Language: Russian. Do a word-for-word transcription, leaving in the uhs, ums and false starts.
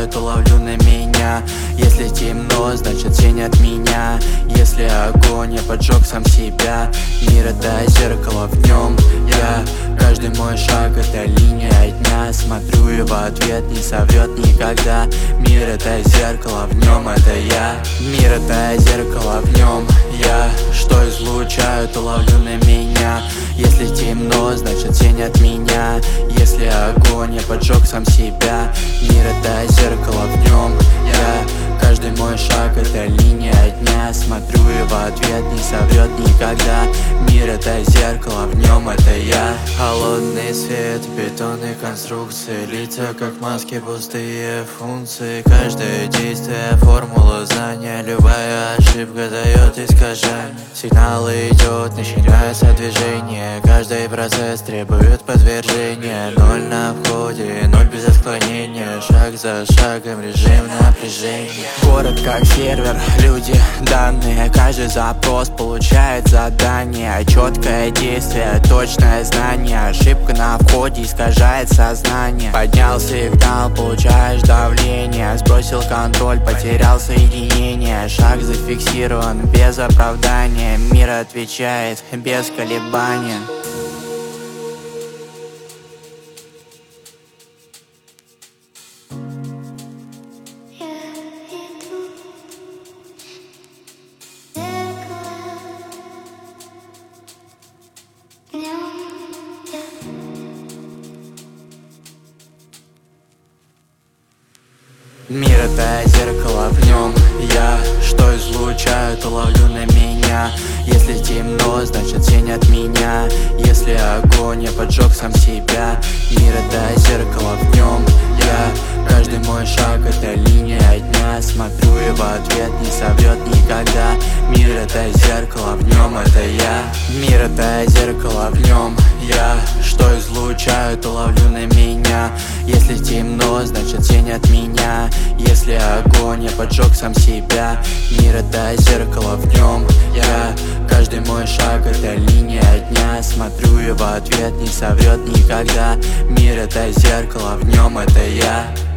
излучаю, то ловлю на меня. Если темно, значит тень от меня. Если огонь, я поджег сам себя. Мир — это зеркало, в нем я. Каждый мой шаг — это линия дня. Смотрю и в ответ не соврет никогда. Мир — это зеркало, в нем это я. Мир — это зеркало, в нем я. Что излучаю, то ловлю на меня. Если темно, значит тень от меня. Если огонь, я поджег сам себя. Мир — это зеркало, в нем я. Каждый мой шаг — это линия дня. Смотрю и в ответ не соврет никогда. Мир — это зеркало, в нем это я. Холодный свет, бетонные конструкции, лица как маски, пустые функции. Каждое действие — формула знания. Любая ошибка дает искажение. Сигнал идет, начинается движение. Каждый процесс требует подтверждения. Ноль на входе, ноль без отклонения. Шаг за шагом, режим напряжения. Город как сервер, люди, данные. Каждый запрос получает задание. Четкое действие, точное знание. Ошибка на входе искажает сознание. Поднял сигнал, получаешь давление. Сбросил контроль, потерял соединение. Шаг зафиксирован без оправдания. Мир отвечает без колебания. Мир — это зеркало, в нем я. Что излучаю, то ловлю на меня. Если темно, значит тень от меня. Если огонь, я поджег сам себя. Мир — это зеркало, в нем я. Каждый мой шаг — это линия дня. Смотрю и в ответ не соврет никогда. Мир — это зеркало, в нем это я. Мир — это зеркало, в нем я. Что излучаю, то ловлю на меня. Если темно, значит тень от меня. Если огонь, я поджег сам себя. Мир — это зеркало, в нем я. Каждый мой шаг — это линия дня. Смотрю и в ответ не соврет никогда. Мир — это зеркало, в нем это я.